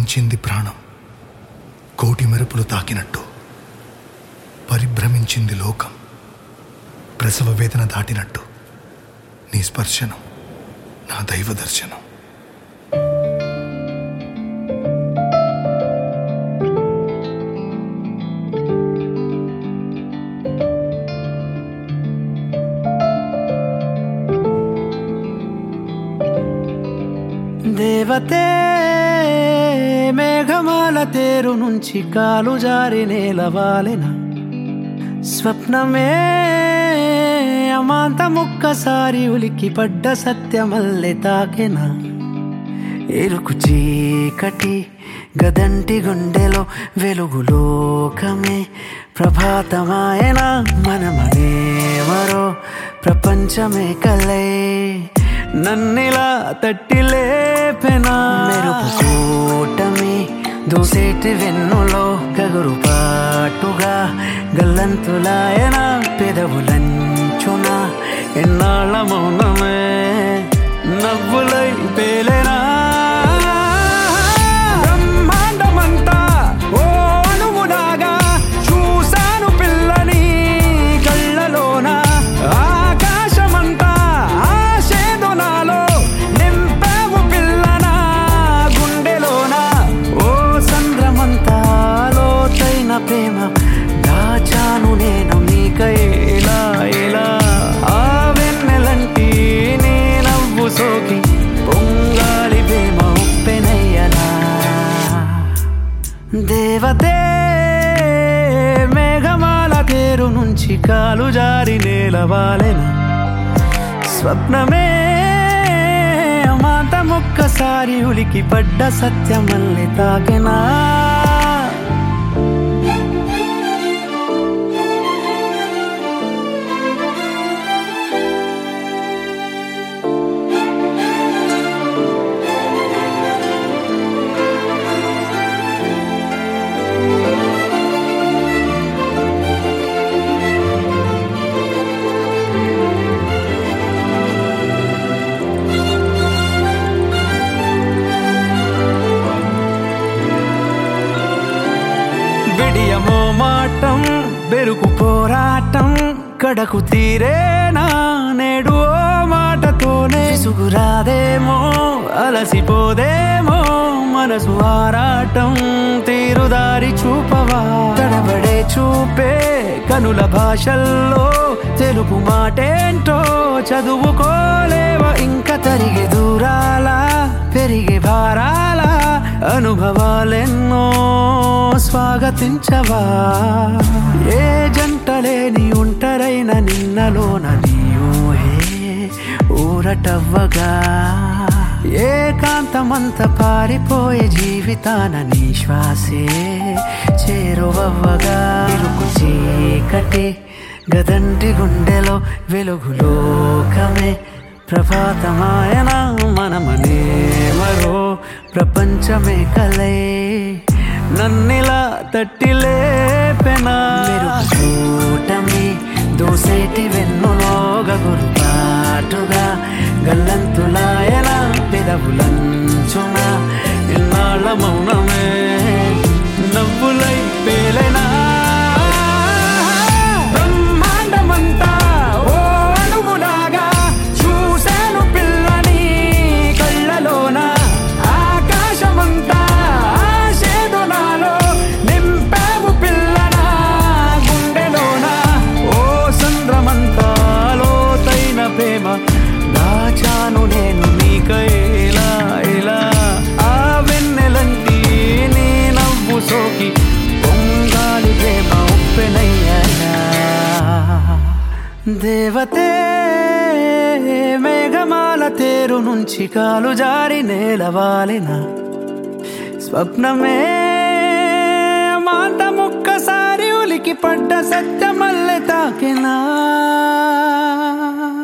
పులకించింది ప్రాణం కోటి మెరుపులు తాకినట్టు. పరిభ్రమించింది లోకం ప్రసవ వేదన దాటినట్టు. నీ స్పర్శనం నా దైవ దర్శనం. దేవతే మేఘమాల తేరు నుంచి కాలు జారి నేలవాలెన. స్వప్నమే అమాంతమొక్కసారి ఉలికి పడ్డ సత్యమల్లె తాకెన. ఎరుకు చీకటి గదంటి గుండెలో వెలుగు లోకమే ప్రభాతమాయన. మనమనేవరో ప్రపంచమే కలే నన్నిలా తట్టి లేపెనా. మెరుపు కూటమి దూసేటి వెన్నులో గగురు పాటుగా గల్లంతులాయన. పెదవులంచున ఎన్నాళ్ళ మౌనమే నవ్వులై పేలేనా. బ్రహ్మాండమంతా ఓ అణువులాగా చూశాను పిల్లని కళ్ళలోన. ఆకాశమంతా ఆశేదో నాలో నింపావు పిల్లన గుండెలోన. ఓ సంద్రమంతా లోతైన ప్రేమ దాచాను నేను నీకై ఇలా ఇలా. ఆ వెన్నెలంటి నీ నవ్వు సోకి పొంగాలి ప్రేమ ఉప్పెనయ్యలా. దేవతే మేఘమాల తేరు నుంచి కాలు జారి నేలవాలెన. స్వప్నమే అమాంతమొక్కసారి ఉలికి పడ్డ సత్యమల్లె తాకెనా. విడియమో మాటం బెరుకు పోరాటం కడకు తీరేనా నేడు ఓ మాటతోనే. విసుగురాదేమో అలసిపోదేమో మనసు ఆరాటం తీరుదారి చూపవా. తడబడే చూపే కనుల భాషల్లో తెలుగు మాటేంటో చదువుకోలేవా. ఇంకా తరిగే దూరాల పెరిగే భారాల అనుభవాలెన్నో స్వాగతించవా. ఏ జంటలేని ఒంటరైన నిన్నలోన నీ ఊహే ఊరటవ్వగా. ఏకాంతమంత పారిపోయే జీవితాన నీ శ్వాసే చేరువవ్వగా. ఇరుకు చీకటి గదంటి గుండెలో వెలుగు లోకమే ప్రభాతమాయన. మనమనే మరో ప్రపంచమే కలే నన్నిలా తట్టి లేపెనా. మెరుపు కూటమి దోసేటి వెన్నులో గగురు పాటుగా గల్లంతులాయన. పెదవులంచున ఎన్నాళ్ళ మౌనమే నవ్వులై పేలేనా. బ్రహ్మాండమంతా ఓ అణువులాగా చూశాను పిల్లని కళ్ళలోన. ఆకాశమంతా ఆశేదో నాలో నింపావు పిల్లన గుండెలోన. ఓ సంద్రమంతా లోతైన ప్రేమ దాచాను నేను నీకై ఇలా ఇలా. ఆ వెన్నెలంటి నీ నవ్వు సోకి పొంగాలి ప్రేమ ఉప్పెనయ్యా. దేవతే మేఘమాల తేరు నుంచి కాలు జారి నేలవాలెన. స్వప్నమే మాంతమొక్కసారి ఉలికి పడ్డ సత్యమల్లె తాకెనా.